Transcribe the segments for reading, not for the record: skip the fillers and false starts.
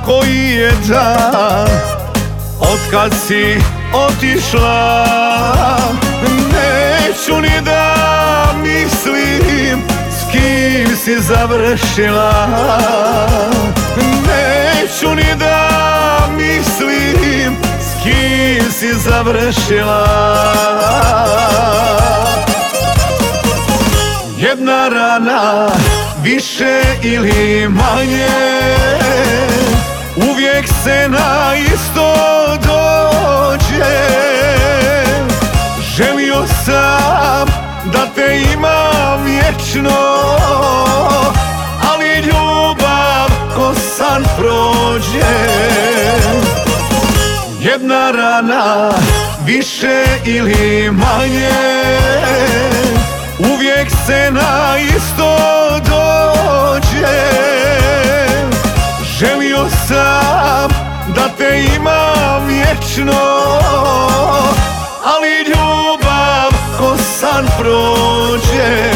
koji je dan otkad si otišla. Neću ni da mislim s kim si završila. Neću ni da mislim s kim si završila. Jedna rana više ili manje, uvijek se na isto dođe. Želio sam da te imam vječno, ali ljubav ko san prođe. Jedna rana više ili manje, uvijek se na isto dođe. Želio sam da te imam vječno, ali ljubav ko san prođe.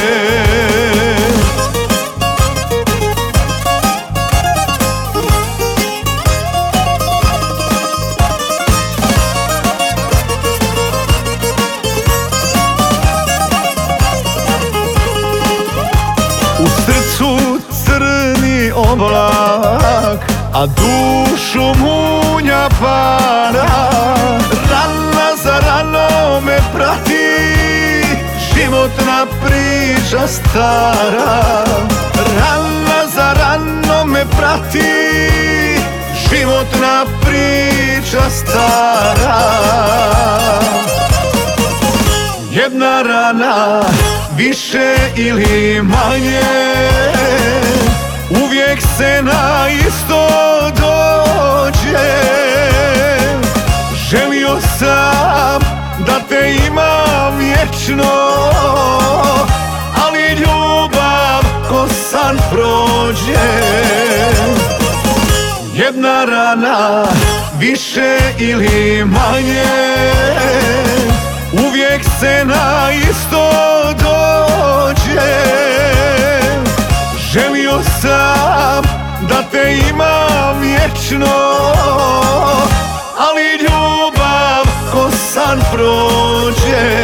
U srcu crni oblak, a dušu munja para. Rana za ranom me prati, životna priča stara. Rana za ranom me prati, životna priča stara. Jedna rana više ili manje, uvijek se na isto dođe. Želio sam da te imam vječno, ali ljubav ko san prođe. Jedna rana više ili manje, uvijek se na isto dođe. Želio sam da te imam vječno, ali ljubav ko san prođe.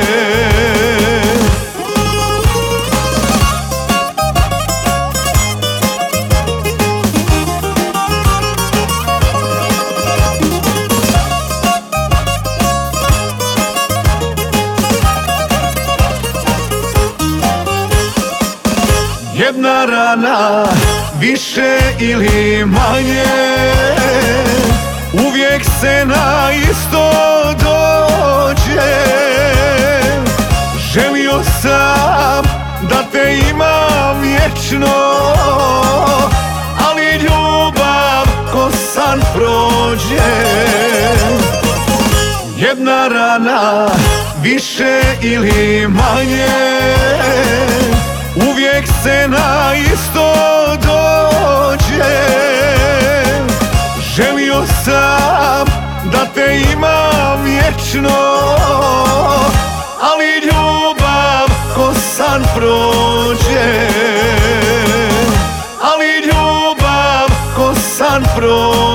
Jedna rana više ili manje, uvijek se na isto dođe. Želio sam da te imam vječno, ali ljubav ko san prođe. Jedna rana više ili manje, uvijek se na isto dođe. Želio sam da te imam vječno, ali ljubav ko san prođe. Ali ljubav ko san prođe.